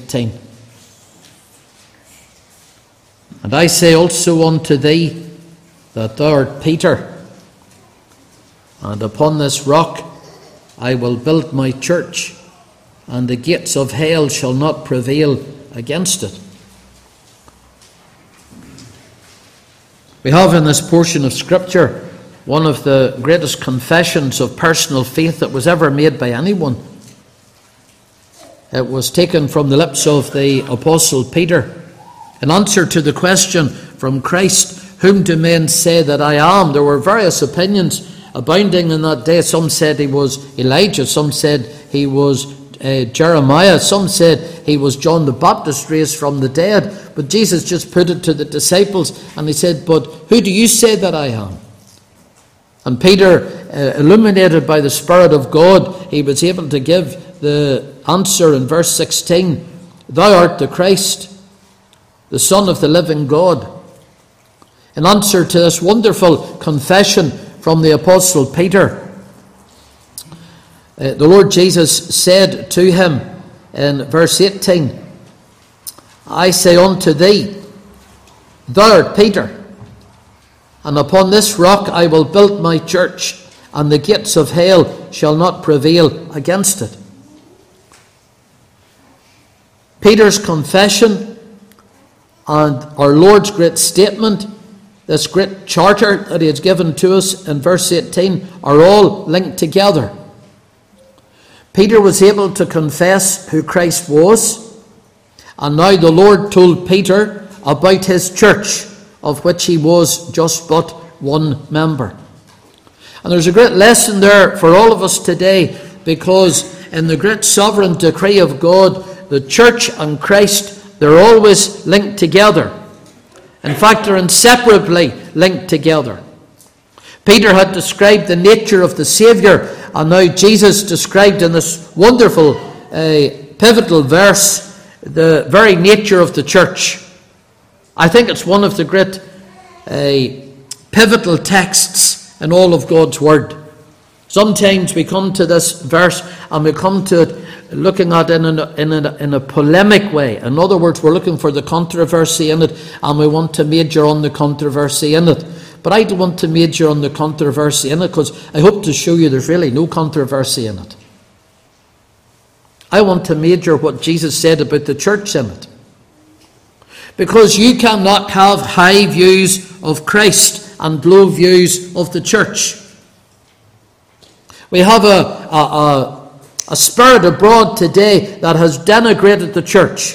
18. And I say also unto thee that thou art Peter, and upon this rock I will build my church, and the gates of hell shall not prevail against it. We have in this portion of Scripture one of the greatest confessions of personal faith that was ever made by anyone. It was taken from the lips of the Apostle Peter in answer to the question from Christ, "Whom do men say that I am?" There were various opinions abounding in that day. Some said he was Elijah, some said he was Jeremiah, some said he was John the Baptist raised from the dead. But Jesus just put it to the disciples and he said, "But who do you say that I am?" And Peter, illuminated by the Spirit of God, he was able to give the answer in verse 16, "Thou art the Christ, the Son of the living God." In answer to this wonderful confession from the Apostle Peter, the Lord Jesus said to him in verse 18, "I say unto thee, thou art Peter, and upon this rock I will build my church, and the gates of hell shall not prevail against it." Peter's confession and our Lord's great statement, this great charter that he has given to us in verse 18, are all linked together. Peter was able to confess who Christ was, and now the Lord told Peter about his church, of which he was just but one member. And there's a great lesson there for all of us today, because in the great sovereign decree of God, the church and Christ, they're always linked together. In fact, they're inseparably linked together. Peter had described the nature of the Saviour, and now Jesus described in this wonderful pivotal verse the very nature of the church. I think it's one of the great pivotal texts in all of God's Word. Sometimes we come to this verse and we come to it looking at it in a polemic way. In other words, we're looking for the controversy in it, and we want to major on the controversy in it. But I don't want to major on the controversy in it, because I hope to show you there's really no controversy in it. I want to major what Jesus said about the church in it. Because you cannot have high views of Christ and low views of the church. We have a spirit abroad today that has denigrated the church.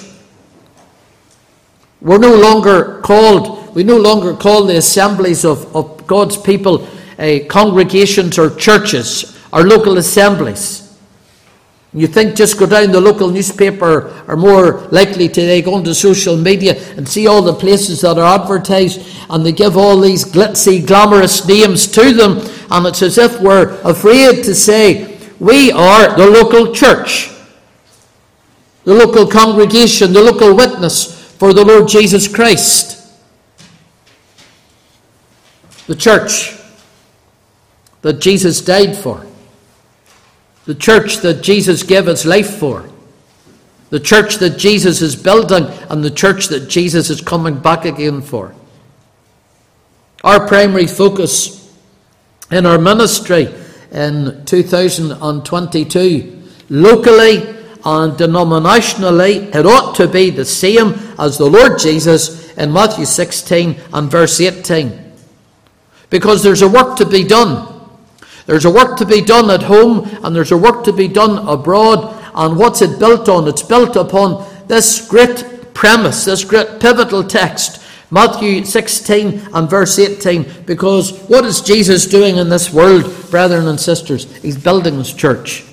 We no longer call the assemblies of God's people congregations or churches or local assemblies. You think just go down the local newspaper, are more likely today go into social media and see all the places that are advertised, and they give all these glitzy, glamorous names to them, and it's as if we're afraid to say, we are the local church, the local congregation, the local witness for the Lord Jesus Christ. The church that Jesus died for. The church that Jesus gave his life for. The church that Jesus is building, and the church that Jesus is coming back again for. Our primary focus in our ministry in 2022, locally and denominationally, it ought to be the same as the Lord Jesus in Matthew 16 and verse 18. Because there's a work to be done. There's a work to be done at home, and there's a work to be done abroad. And what's it built on? It's built upon this great premise, this great pivotal text, Matthew 16 and verse 18. Because what is Jesus doing in this world, brethren and sisters? He's building his church.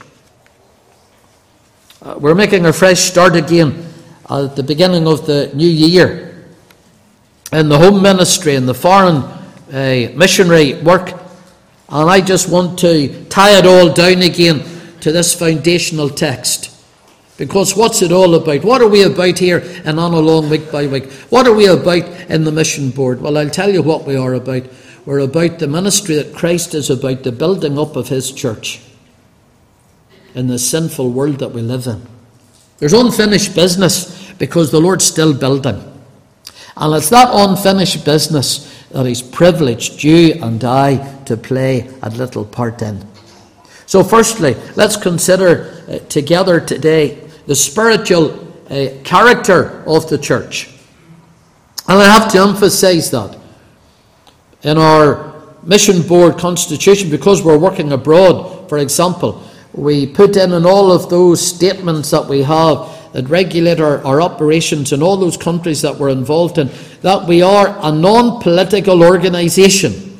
We're making a fresh start again at the beginning of the new year in the home ministry and the foreign missionary work. And I just want to tie it all down again to this foundational text. Because what's it all about? What are we about here in On Along week by week? What are we about in the mission board? Well, I'll tell you what we are about. We're about the ministry that Christ is about, the building up of his church in the sinful world that we live in. There's unfinished business because the Lord's still building. And it's that unfinished business that He's privileged you and I to play a little part in. So firstly, let's consider together today the spiritual character of the church. And I have to emphasize that in our mission board constitution, because we're working abroad, for example, we put in all of those statements that we have that regulate our operations in all those countries that we're involved in, that we are a non-political organisation.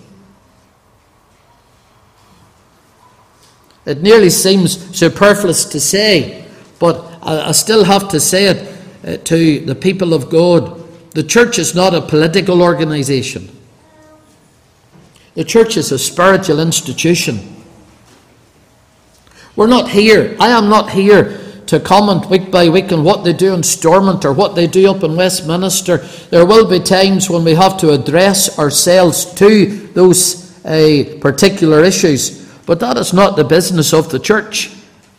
It nearly seems superfluous to say, but I still have to say it to the people of God. The church is not a political organisation. The church is a spiritual institution. We're not here. I am not here to comment week by week on what they do in Stormont or what they do up in Westminster. There will be times when we have to address ourselves to those particular issues, but that is not the business of the church.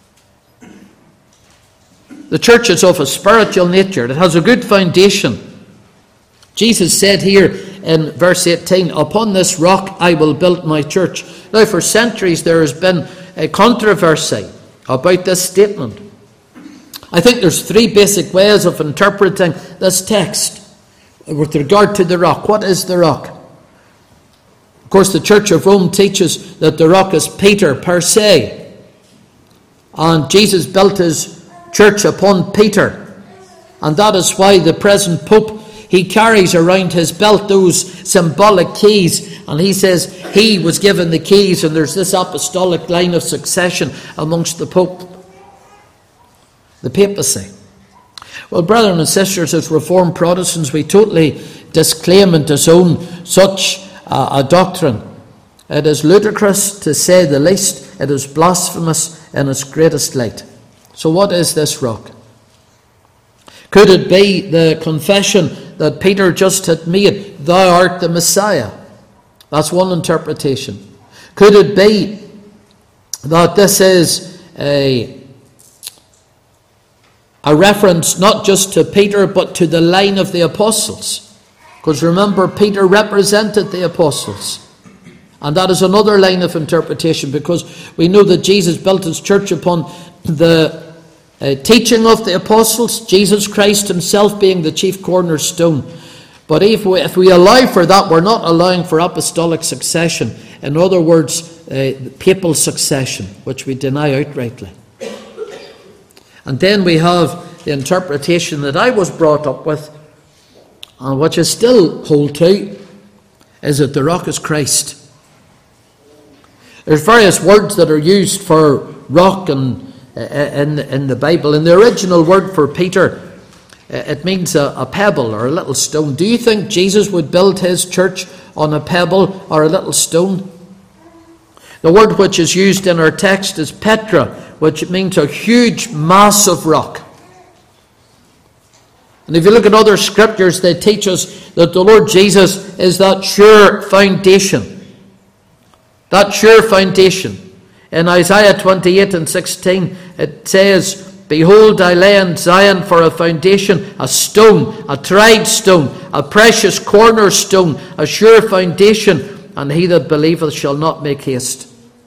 The church is of a spiritual nature. It has a good foundation. Jesus said here in verse 18, "Upon this rock I will build my church." Now, for centuries there has been a controversy about this statement. I think there's three basic ways of interpreting this text with regard to the rock. What is the rock? Of course, the Church of Rome teaches that the rock is Peter per se. And Jesus built his church upon Peter. And that is why the present Pope, he carries around his belt those symbolic keys. And he says he was given the keys, and there's this apostolic line of succession amongst the Pope. The papacy. Well, brothers and sisters, as Reformed Protestants, we totally disclaim and disown such a doctrine. It is ludicrous, to say the least. It is blasphemous in its greatest light. So what is this rock? Could it be the confession that Peter just had made, "Thou art the Messiah"? That's one interpretation. Could it be that this is a reference not just to Peter, but to the line of the apostles? Because remember, Peter represented the apostles. And that is another line of interpretation, because we know that Jesus built his church upon the teaching of the apostles, Jesus Christ himself being the chief cornerstone. But if we allow for that, we're not allowing for apostolic succession. In other words, papal succession, which we deny outrightly. And then we have the interpretation that I was brought up with, and which I still hold to, is that the rock is Christ. There's various words that are used for rock in the Bible. In the original word for Peter, it means a pebble or a little stone. Do you think Jesus would build his church on a pebble or a little stone? The word which is used in our text is Petra, which means a huge mass of rock. And if you look at other scriptures, they teach us that the Lord Jesus is that sure foundation. That sure foundation. In Isaiah 28 and 16, it says, "Behold, I lay in Zion for a foundation, a stone, a tried stone, a precious cornerstone, a sure foundation, and he that believeth shall not make haste."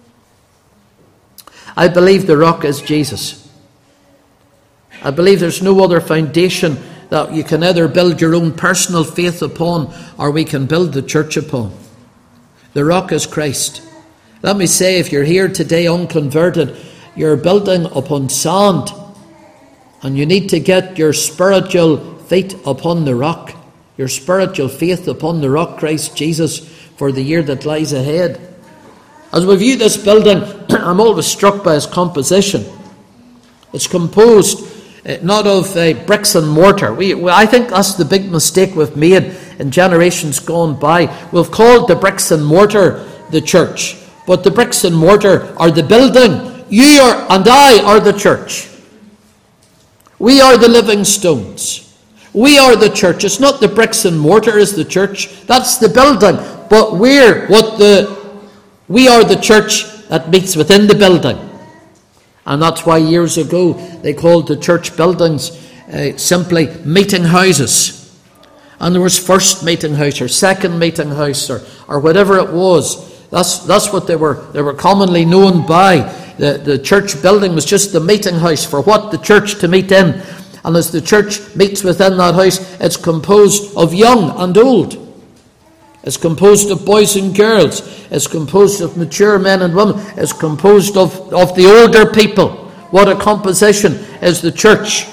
I believe the rock is Jesus. I believe there's no other foundation that you can either build your own personal faith upon, or we can build the church upon. The rock is Christ. Let me say, if you're here today unconverted, you're building upon sand, and you need to get your spiritual feet upon the rock, your spiritual faith upon the rock, Christ Jesus, for the year that lies ahead. As we view this building, I'm always struck by its composition. It's composed not of bricks and mortar. I think that's the big mistake we've made in generations gone by. We've called the bricks and mortar the church, but the bricks and mortar are the building. You and I are the church. We are the living stones. We are the church. It's not the bricks and mortar is the church. That's the building. But we are the church that meets within the building. And that's why years ago they called the church buildings simply meeting houses. And there was first meeting house or second meeting house or whatever it was. That's what they were commonly known by. The church building was just the meeting house for what the church to meet in. And as the church meets within that house, it's composed of young and old. It's composed of boys and girls. It's composed of mature men and women. It's composed of the older people. What a composition is the church.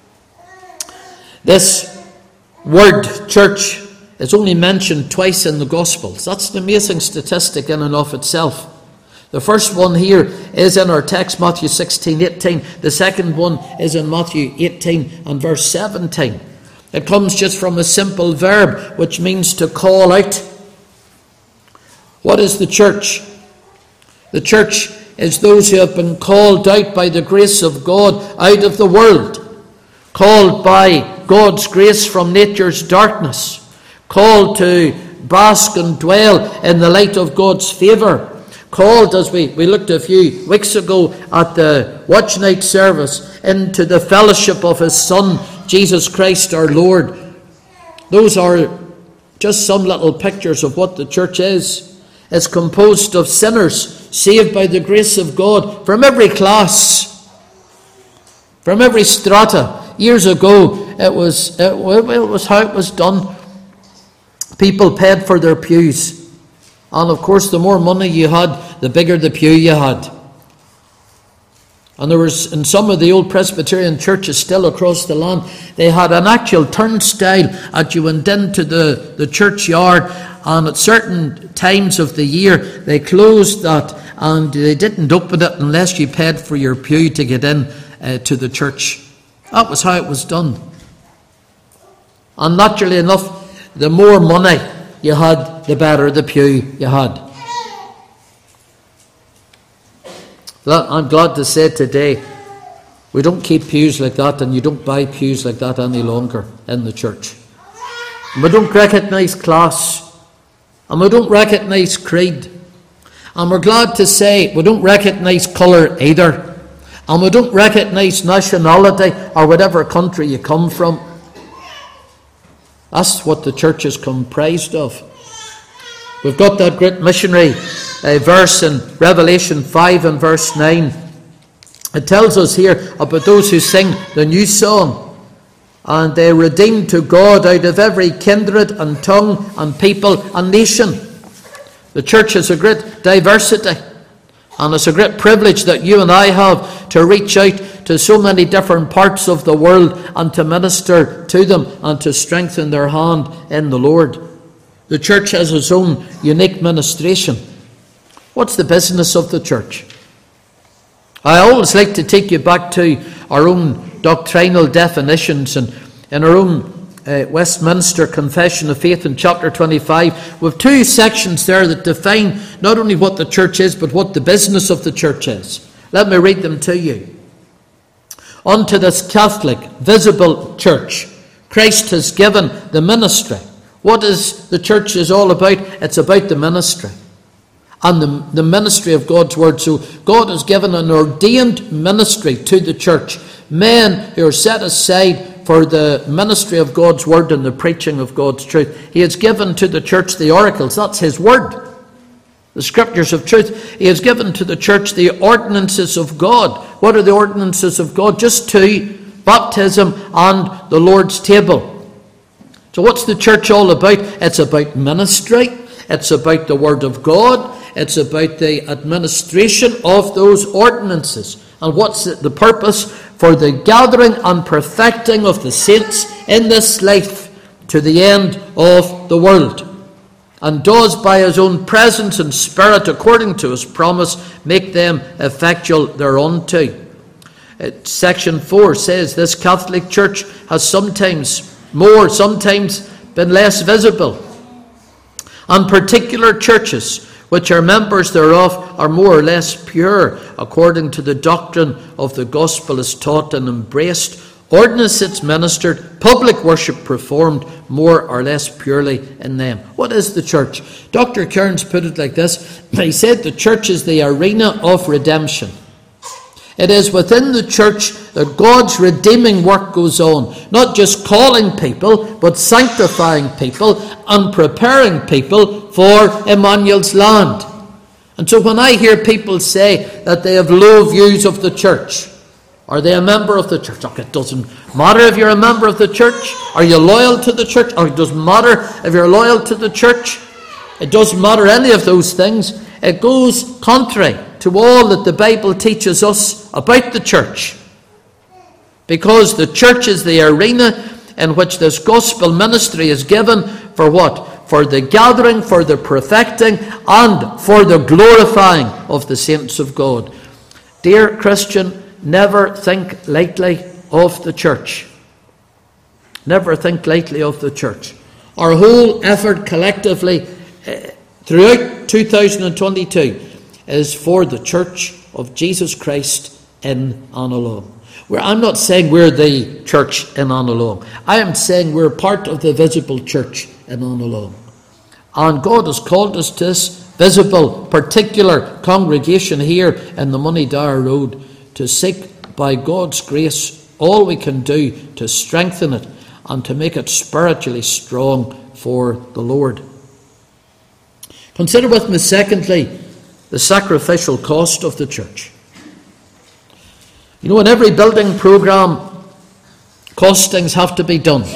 This word church is only mentioned twice in the Gospels. That's an amazing statistic in and of itself. The first one here is in our text, Matthew 16:18. The second one is in Matthew 18 and verse 17. It comes just from a simple verb, which means to call out. What is the church? The church is those who have been called out by the grace of God out of the world. Called by God's grace from nature's darkness. Called to bask and dwell in the light of God's favour. Called, as we looked a few weeks ago at the watch night service, into the fellowship of his Son, Jesus Christ our Lord. Those are just some little pictures of what the church is. It's composed of sinners saved by the grace of God from every class, from every strata. Years ago, it was how it was done. People paid for their pews. And of course, the more money you had, the bigger the pew you had. And there was, in some of the old Presbyterian churches still across the land, they had an actual turnstile as you went into the churchyard, and at certain times of the year they closed that, and they didn't open it unless you paid for your pew to get in to the church. That was how it was done. And naturally enough, the more money you had, the better the pew you had. I'm glad to say today, we don't keep pews like that, and you don't buy pews like that any longer in the church. And we don't recognise class, and we don't recognise creed. And we're glad to say we don't recognise colour either. And we don't recognise nationality or whatever country you come from. That's what the church is comprised of. We've got that great missionary verse in Revelation 5 and verse 9. It tells us here about those who sing the new song. And they redeemed to God out of every kindred and tongue and people and nation. The church has a great diversity. And it's a great privilege that you and I have to reach out to so many different parts of the world and to minister to them and to strengthen their hand in the Lord. The church has its own unique ministration. What's the business of the church? I always like to take you back to our own doctrinal definitions, and in our own Westminster Confession of Faith in chapter 25, we have two sections there that define not only what the church is, but what the business of the church is. Let me read them to you. Unto this Catholic, visible church, Christ has given the ministry. What is the church is all about? It's about the ministry. And the ministry of God's word. So God has given an ordained ministry to the church. Men who are set aside for the ministry of God's word and the preaching of God's truth. He has given to the church the oracles. That's his word. The scriptures of truth. He has given to the church the ordinances of God. What are the ordinances of God? Just two: baptism and the Lord's table. So what's the church all about? It's about ministry. It's about the word of God. It's about the administration of those ordinances. And what's the purpose? For the gathering and perfecting of the saints in this life to the end of the world. And does by his own presence and spirit, according to his promise, make them effectual thereunto. Section 4 says this Catholic Church has sometimes more, sometimes been less visible. And particular churches, which are members thereof, are more or less pure, according to the doctrine of the gospel is taught and embraced, ordinances ministered, public worship performed, more or less purely in them. What is the church? Dr. Cairns put it like this. He said the church is the arena of redemption. It is within the church that God's redeeming work goes on. Not just calling people, but sanctifying people and preparing people for Emmanuel's land. And so when I hear people say that they have low views of the church, are they a member of the church? Look, it doesn't matter if you're a member of the church. Are you loyal to the church? Or it doesn't matter if you're loyal to the church. It doesn't matter any of those things. It goes contrary to all that the Bible teaches us about the church. Because the church is the arena in which this gospel ministry is given for what? For the gathering, for the perfecting, and for the glorifying of the saints of God. Dear Christian, never think lightly of the church. Never think lightly of the church. Our whole effort collectively throughout 2022 is for the church of Jesus Christ in and along. I'm not saying we're the church in and along. I am saying we're part of the visible church in and along. And God has called us to this visible, particular congregation here in the Moneydara Road to seek, by God's grace, all we can do to strengthen it and to make it spiritually strong for the Lord. Consider with me, secondly, the sacrificial cost of the church. You know, in every building programme, costings have to be done.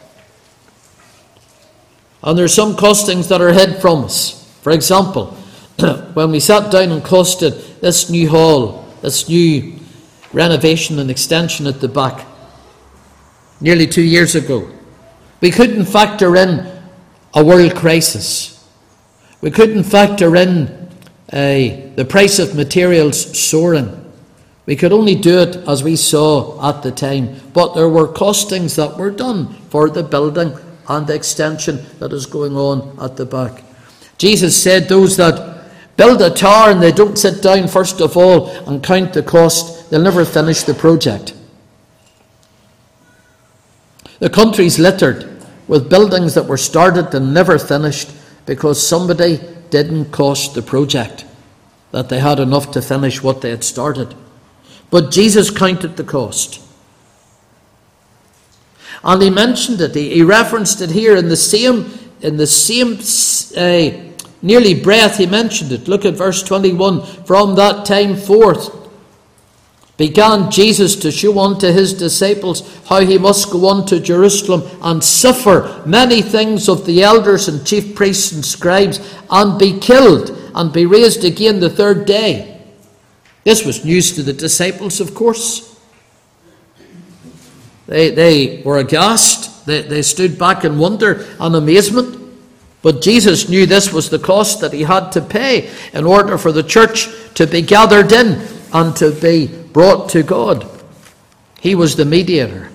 And there are some costings that are hid from us. For example, when we sat down and costed this new hall, this new renovation and extension at the back, nearly 2 years ago, we couldn't factor in a world crisis. We couldn't factor in the price of materials soaring. We could only do it as we saw at the time. But there were costings that were done for the building and the extension that is going on at the back. Jesus said those that build a tower and they don't sit down first of all and count the cost, they'll never finish the project. The country's littered with buildings that were started and never finished because somebody didn't cost the project, that they had enough to finish what they had started. But Jesus counted the cost. And he mentioned it. He referenced it here in the same nearly breath he mentioned it. Look at verse 21. From that time forth began Jesus to show unto his disciples how he must go unto Jerusalem and suffer many things of the elders and chief priests and scribes, and be killed, and be raised again the third day. This was news to the disciples, of course. They were aghast. They stood back in wonder and amazement. But Jesus knew this was the cost that he had to pay in order for the church to be gathered in and to be brought to God. He was the mediator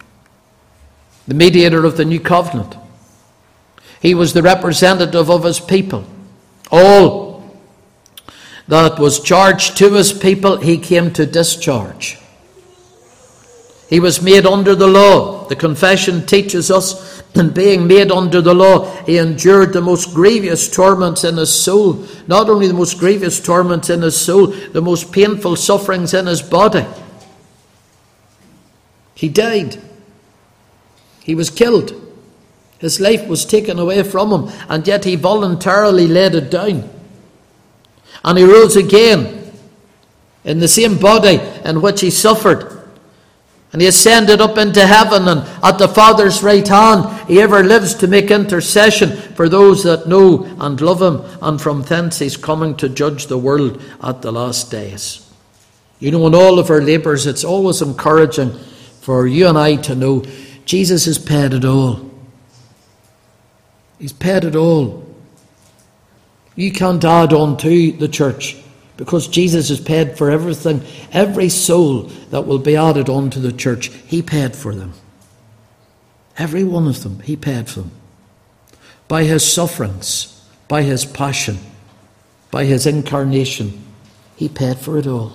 of the new covenant. He was the representative of his people. All that was charged to his people, he came to discharge. He was made under the law. The confession teaches us, in being made under the law, he endured the most grievous torments in his soul. Not only the most grievous torments in his soul, the most painful sufferings in his body. He died. He was killed. His life was taken away from him, and yet he voluntarily laid it down. And he rose again in the same body in which he suffered. And he ascended up into heaven, and at the Father's right hand he ever lives to make intercession for those that know and love him, and from thence he's coming to judge the world at the last days. You know, in all of our labours, it's always encouraging for you and I to know Jesus has paid it all. He's paid it all. You can't add on to the church, because Jesus has paid for everything. Every soul that will be added on to the church, he paid for them. Every one of them, he paid for them. By his sufferings, by his passion, by his incarnation, he paid for it all.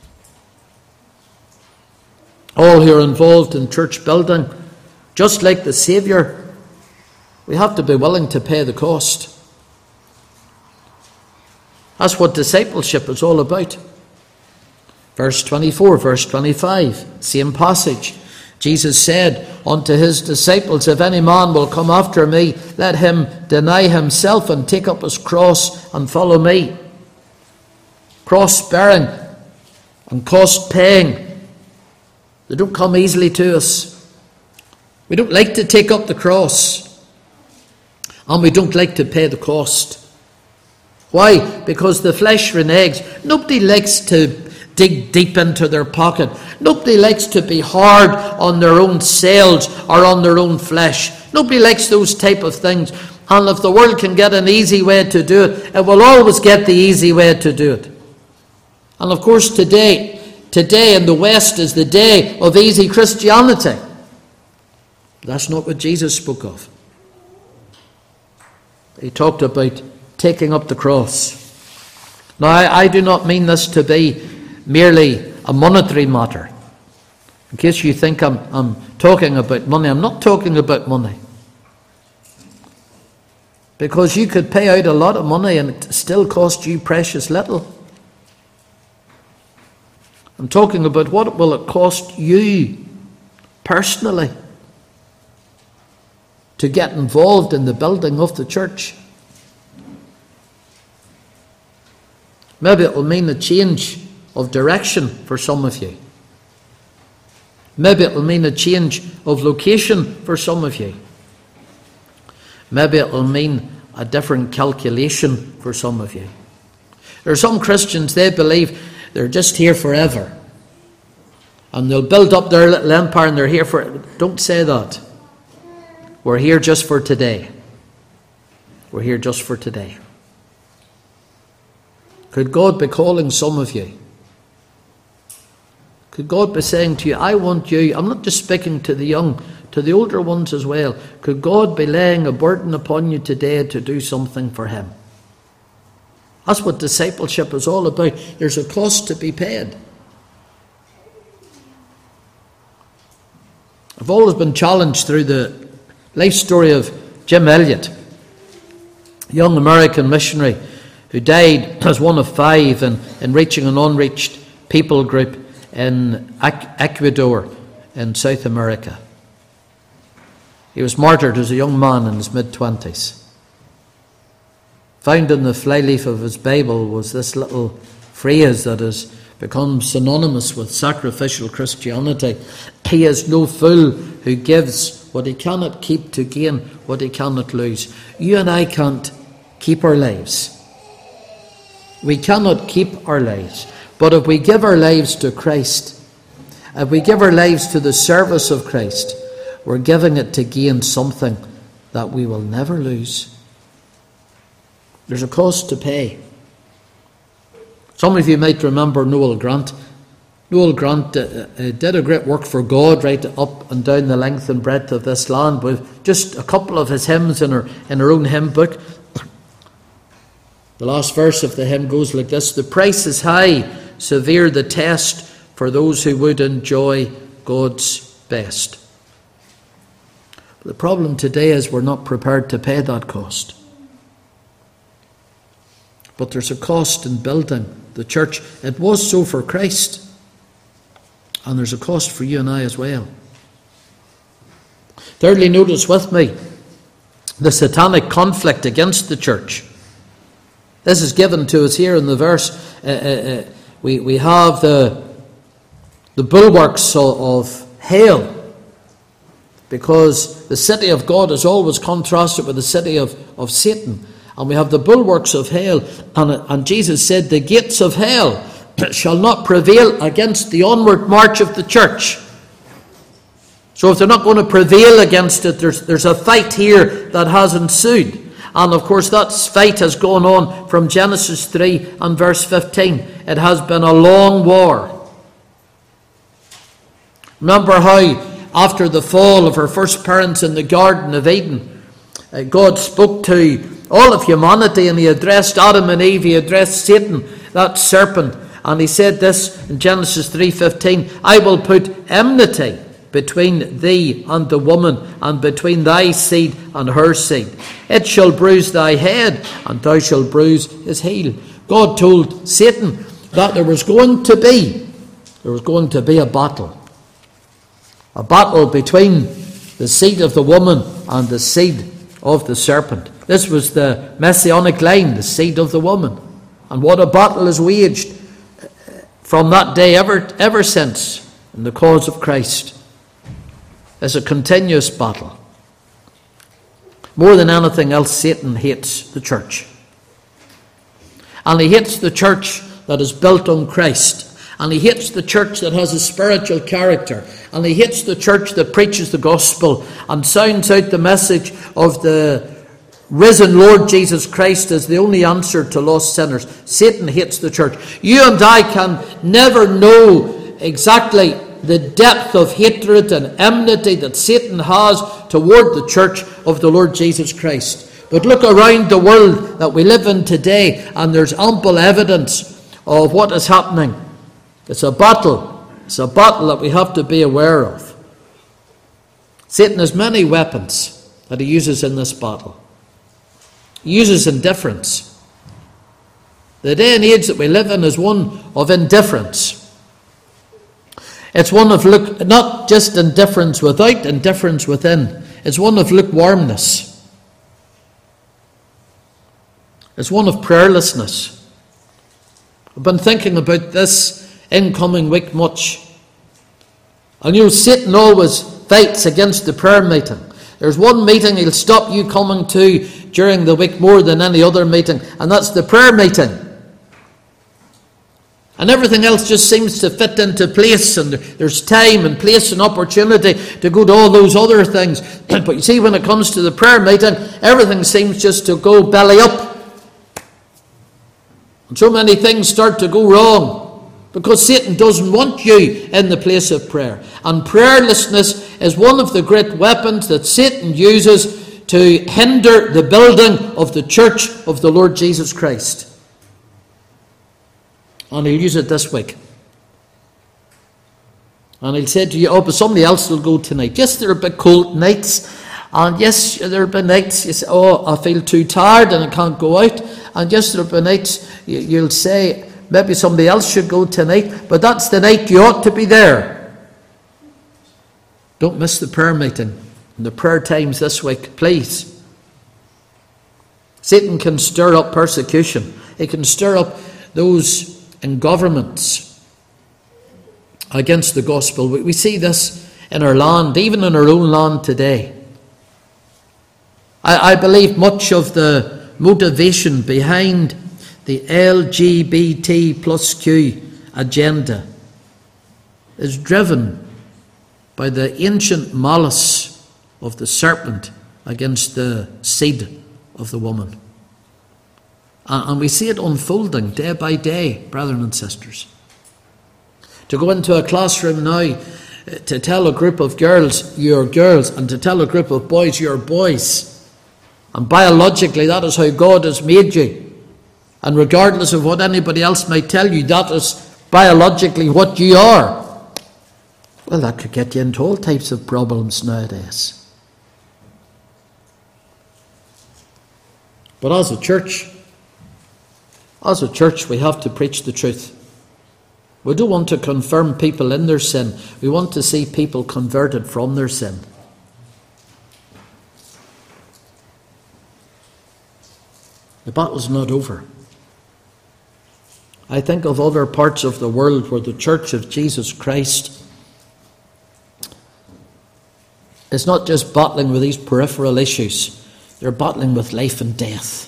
All who are involved in church building, just like the Saviour, we have to be willing to pay the cost. That's what discipleship is all about. Verse 24, verse 25, same passage. Jesus said unto his disciples, if any man will come after me, let him deny himself and take up his cross and follow me. Cross-bearing and cost-paying, they don't come easily to us. We don't like to take up the cross, and we don't like to pay the cost. Why? Because the flesh reneges. Nobody likes to dig deep into their pocket. Nobody likes to be hard on their own selves or on their own flesh. Nobody likes those type of things. And if the world can get an easy way to do it, it will always get the easy way to do it. And of course today in the West is the day of easy Christianity. That's not what Jesus spoke of. He talked about taking up the cross. Now, I do not mean this to be merely a monetary matter. In case you think I'm talking about money, I'm not talking about money. Because you could pay out a lot of money and it still cost you precious little. I'm talking about what will it cost you personally to get involved in the building of the church. Maybe it will mean a change of direction for some of you. Maybe it will mean a change of location for some of you. Maybe it will mean a different calculation for some of you. There are some Christians, they believe they're just here forever. And they'll build up their little empire and they're here for... Don't say that. We're here just for today. We're here just for today. Could God be calling some of you? Could God be saying to you, I want you, I'm not just speaking to the young, to the older ones as well. Could God be laying a burden upon you today to do something for him? That's what discipleship is all about. There's a cost to be paid. I've always been challenged through the life story of Jim Elliot, a young American missionary who died as one of 5 in reaching an unreached people group in Ecuador in South America. He was martyred as a young man in his mid-20s. Found in the flyleaf of his Bible was this little phrase that has become synonymous with sacrificial Christianity. He is no fool who gives what he cannot keep to gain what he cannot lose. You and I can't keep our lives. We cannot keep our lives. But if we give our lives to Christ, if we give our lives to the service of Christ, we're giving it to gain something that we will never lose. There's a cost to pay. Some of you might remember Noel Grant. Noel Grant did a great work for God right up and down the length and breadth of this land with just a couple of his hymns in her own hymn book. The last verse of the hymn goes like this: the price is high, severe the test for those who would enjoy God's best. But the problem today is we're not prepared to pay that cost. But there's a cost in building the church. It was so for Christ. And there's a cost for you and I as well. Thirdly, notice with me the satanic conflict against the church. This is given to us here in the verse. We have the bulwarks of hell, because the city of God is always contrasted with the city of Satan. And we have the bulwarks of hell. And Jesus said, the gates of hell shall not prevail against the onward march of the church. So if they're not going to prevail against it, there's a fight here that has ensued. And of course that fight has gone on from Genesis 3 and verse 15. It has been a long war. Remember how after the fall of our first parents in the Garden of Eden, God spoke to all of humanity, and he addressed Adam and Eve, he addressed Satan, that serpent, and he said this in Genesis 3:15, I will put enmity between thee and the woman, and between thy seed and her seed. It shall bruise thy head, and thou shalt bruise his heel. God told Satan that there was going to be there was going to be a battle between the seed of the woman and the seed of the serpent. This was the messianic line, the seed of the woman. And what a battle is waged from that day ever since in the cause of Christ. It's a continuous battle. More than anything else, Satan hates the church. And he hates the church that is built on Christ. And he hates the church that has a spiritual character. And he hates the church that preaches the gospel and sounds out the message of the risen Lord Jesus Christ as the only answer to lost sinners. Satan hates the church. You and I can never know exactly the depth of hatred and enmity that Satan has toward the church of the Lord Jesus Christ. But look around the world that we live in today, and there's ample evidence of what is happening. It's a battle. It's a battle that we have to be aware of. Satan has many weapons that he uses in this battle. He uses indifference. The day and age that we live in is one of indifference. It's one of not just indifference without, indifference within. It's one of lukewarmness. It's one of prayerlessness. I've been thinking about this incoming week much. And Satan always fights against the prayer meeting. There's one meeting he'll stop you coming to during the week more than any other meeting, and that's the prayer meeting. And everything else just seems to fit into place, and there's time and place and opportunity to go to all those other things. But you see, when it comes to the prayer meeting, everything seems just to go belly up. And so many things start to go wrong because Satan doesn't want you in the place of prayer. And prayerlessness is one of the great weapons that Satan uses to hinder the building of the church of the Lord Jesus Christ. And he'll use it this week. And he'll say to you, but somebody else will go tonight. Yes, there have been cold nights. And yes, there have been nights you say, I feel too tired and I can't go out. And yes, there have been nights you'll say, maybe somebody else should go tonight. But that's the night you ought to be there. Don't miss the prayer meeting and the prayer times this week, please. Satan can stir up persecution. He can stir up those in governments against the gospel. We see this in our land, even in our own land today. I believe much of the motivation behind the LGBT plus Q agenda is driven by the ancient malice of the serpent against the seed of the woman. And we see it unfolding day by day, brethren and sisters. To go into a classroom now, to tell a group of girls, you're girls, and to tell a group of boys, you're boys. And biologically, that is how God has made you. And regardless of what anybody else might tell you, that is biologically what you are. Well, that could get you into all types of problems nowadays. But as a church, we have to preach the truth. We don't want to confirm people in their sin. We want to see people converted from their sin. The battle's not over. I think of other parts of the world where the Church of Jesus Christ is not just battling with these peripheral issues. They're battling with life and death.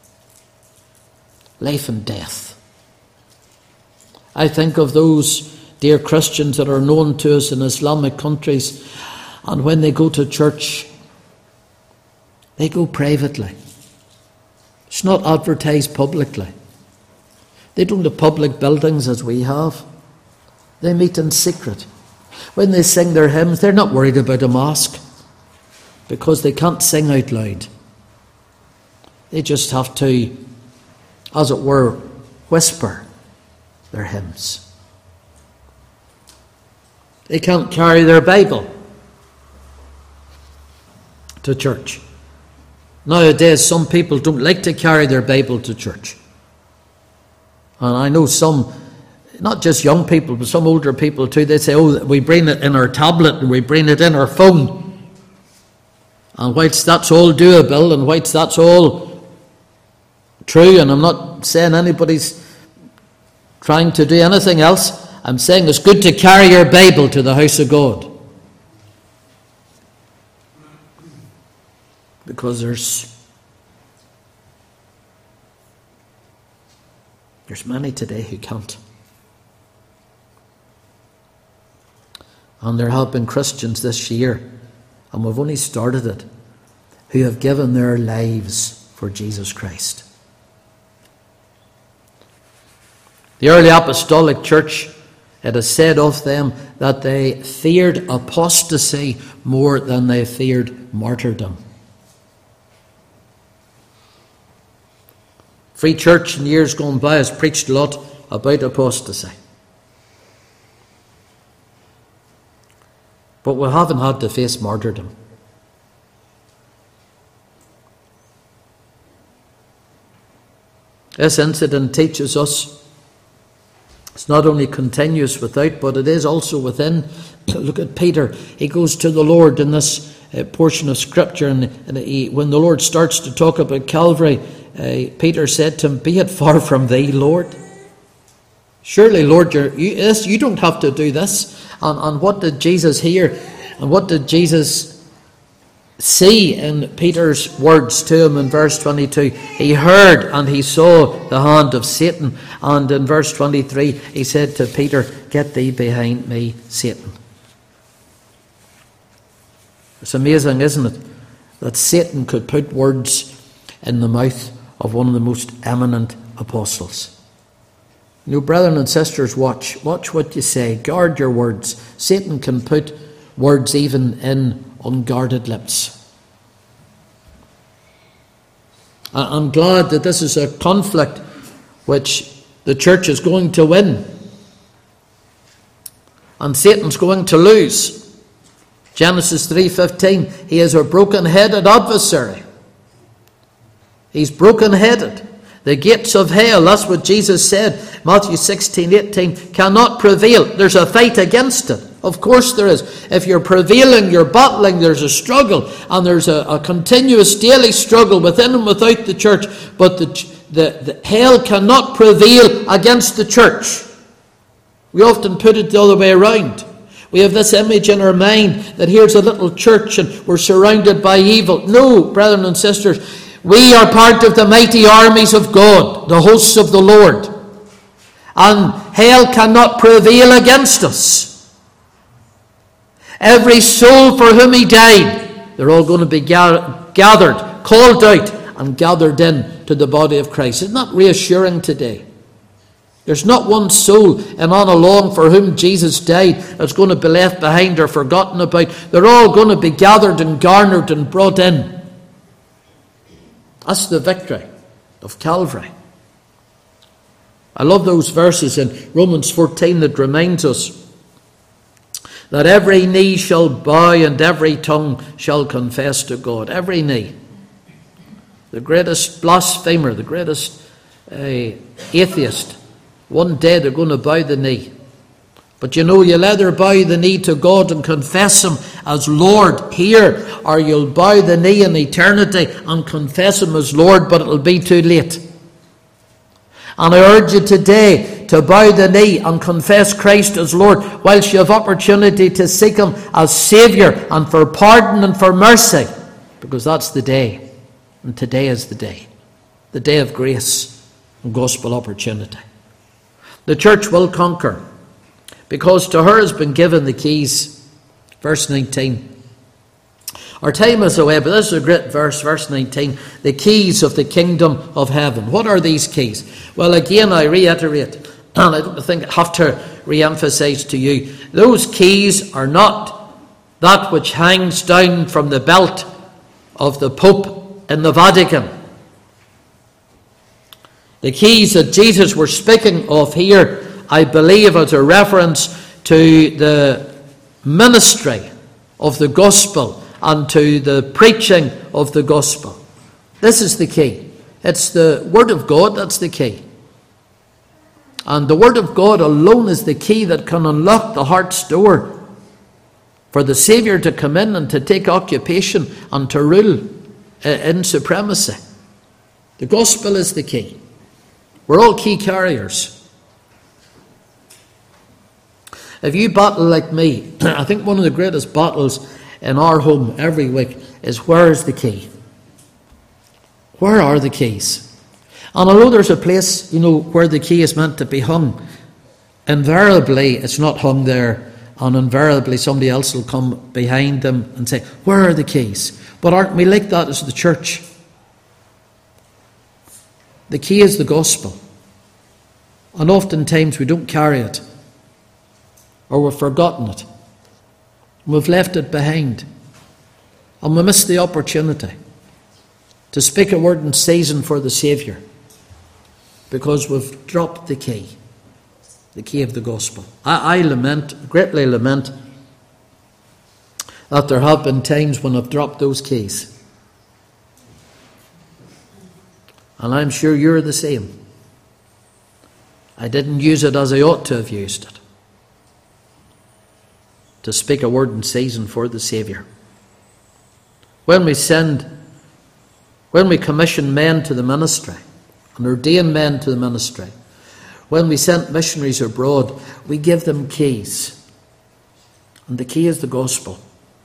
Life and death. I think of those dear Christians that are known to us in Islamic countries, and when they go to church, they go privately. It's not advertised publicly. They don't have public buildings as we have. They meet in secret. When they sing their hymns, they're not worried about a mosque because they can't sing out loud. They just have to, as it were, whisper their hymns. They can't carry their Bible to church. Nowadays, some people don't like to carry their Bible to church. And I know some not just young people, but some older people too, they say, oh, we bring it in our tablet and we bring it in our phone. And whilst that's all doable and whilst that's all true, and I'm not saying anybody's trying to do anything else, I'm saying it's good to carry your Bible to the house of God. Because there's many today who can't. And there have been Christians this year, and we've only started it, who have given their lives for Jesus Christ. The early apostolic church, it is said of them that they feared apostasy more than they feared martyrdom. Free Church in years gone by has preached a lot about apostasy. But we haven't had to face martyrdom. This incident teaches us it's not only continuous without, but it is also within. Look at Peter. He goes to the Lord in this portion of Scripture, and when the Lord starts to talk about Calvary, Peter said to him, "Be it far from thee, Lord." Surely, Lord, you don't have to do this. And what did Jesus hear? And what did Jesus see in Peter's words to him in verse 22? He heard and he saw the hand of Satan. And in verse 23, he said to Peter, "Get thee behind me, Satan." It's amazing, isn't it, that Satan could put words in the mouth of one of the most eminent apostles. You know, brethren and sisters, watch what you say. Guard your words. Satan can put words even in unguarded lips. I'm glad that this is a conflict which the church is going to win. And Satan's going to lose. Genesis 3:15, he is a broken-headed adversary. He's broken-headed. The gates of hell, that's what Jesus said, Matthew 16:18, cannot prevail. There's a fight against it. Of course there is. If you're prevailing, you're battling, there's a struggle. And there's a continuous daily struggle within and without the church. But the hell cannot prevail against the church. We often put it the other way around. We have this image in our mind that here's a little church and we're surrounded by evil. No, brethren and sisters, we are part of the mighty armies of God, the hosts of the Lord. And hell cannot prevail against us. Every soul for whom he died, they're all going to be gathered, called out, and gathered in to the body of Christ. Isn't that reassuring today? There's not one soul in on along for whom Jesus died that's going to be left behind or forgotten about. They're all going to be gathered and garnered and brought in. That's the victory of Calvary. I love those verses in Romans 14 that reminds us that every knee shall bow and every tongue shall confess to God. Every knee. The greatest blasphemer, the greatest atheist, one day they're going to bow the knee. But you know, you'll either bow the knee to God and confess him as Lord here, or you'll bow the knee in eternity and confess him as Lord, but it'll be too late. And I urge you today to bow the knee and confess Christ as Lord, whilst you have opportunity to seek him as Saviour and for pardon and for mercy, because that's the day. And today is the day of grace and gospel opportunity. The church will conquer, because to her has been given the keys. Verse 19. Our time is away, but this is a great verse, verse 19. The keys of the kingdom of heaven. What are these keys? Well, again, I reiterate, and I don't think I have to re-emphasize to you, those keys are not that which hangs down from the belt of the Pope in the Vatican. The keys that Jesus was speaking of here, I believe, as a reference to the ministry of the gospel and to the preaching of the gospel. This is the key. It's the Word of God, that's the key. And the Word of God alone is the key that can unlock the heart's door for the Saviour to come in and to take occupation and to rule in supremacy. The gospel is the key. We're all key carriers. If you battle like me, I think one of the greatest battles in our home every week is, where is the key? Where are the keys? And although there's a place, where the key is meant to be hung, invariably it's not hung there, and invariably somebody else will come behind them and say, where are the keys? But aren't we like that as the church? The key is the gospel. And oftentimes we don't carry it, or we've forgotten it. We've left it behind. And we miss the opportunity to speak a word in season for the Saviour, because we've dropped the key of the gospel. I greatly lament, that there have been times when I've dropped those keys. And I'm sure you're the same. I didn't use it as I ought to have used it, to speak a word in season for the Saviour. When we commission men to the ministry and ordain men to the ministry, when we sent missionaries abroad, we give them keys. And the key is the gospel.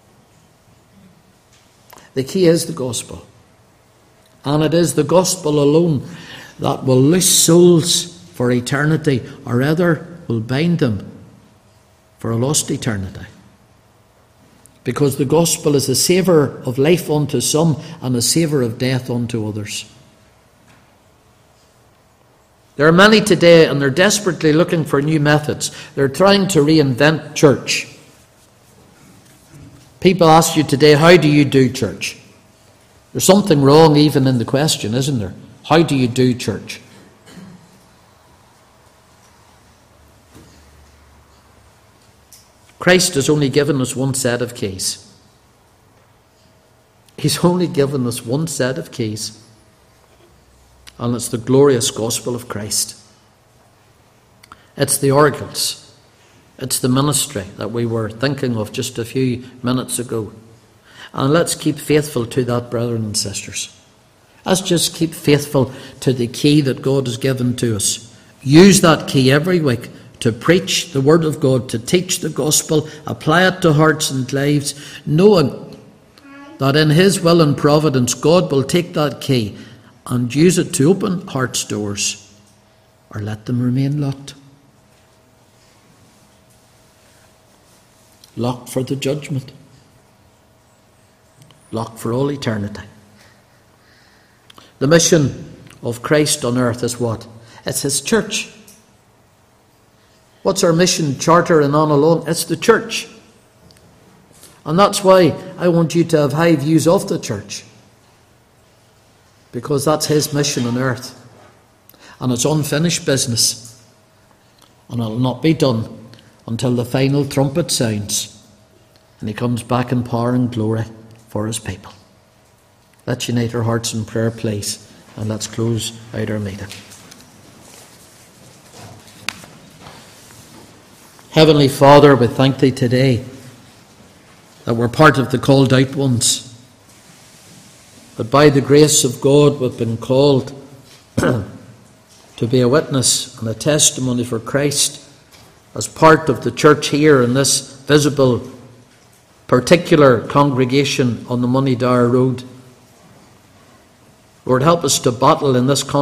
The key is the gospel. And it is the gospel alone that will loose souls for eternity, or rather will bind them for a lost eternity. Because the gospel is a savour of life unto some and a savour of death unto others. There are many today, and they're desperately looking for new methods. They're trying to reinvent church. People ask you today, how do you do church? There's something wrong even in the question, isn't there? How do you do church? Christ has only given us one set of keys. He's only given us one set of keys. And it's the glorious gospel of Christ. It's the oracles. It's the ministry that we were thinking of just a few minutes ago. And let's keep faithful to that, brethren and sisters. Let's just keep faithful to the key that God has given to us. Use that key every week to preach the word of God, to teach the gospel, apply it to hearts and lives, knowing that in His will and providence, God will take that key and use it to open hearts' doors, or let them remain locked. Locked for the judgment. Locked for all eternity. The mission of Christ on earth is what? It's His church. What's our mission, charter, and on alone? It's the church. And that's why I want you to have high views of the church. Because that's His mission on earth. And it's unfinished business. And it'll not be done until the final trumpet sounds and He comes back in power and glory for His people. Let's unite our hearts in prayer, please, and let's close out our meeting. Heavenly Father, we thank Thee today that we're part of the called out ones. That by the grace of God we've been called to be a witness and a testimony for Christ as part of the church here in this visible, particular congregation on the Moneydar Road. Lord, help us to battle in this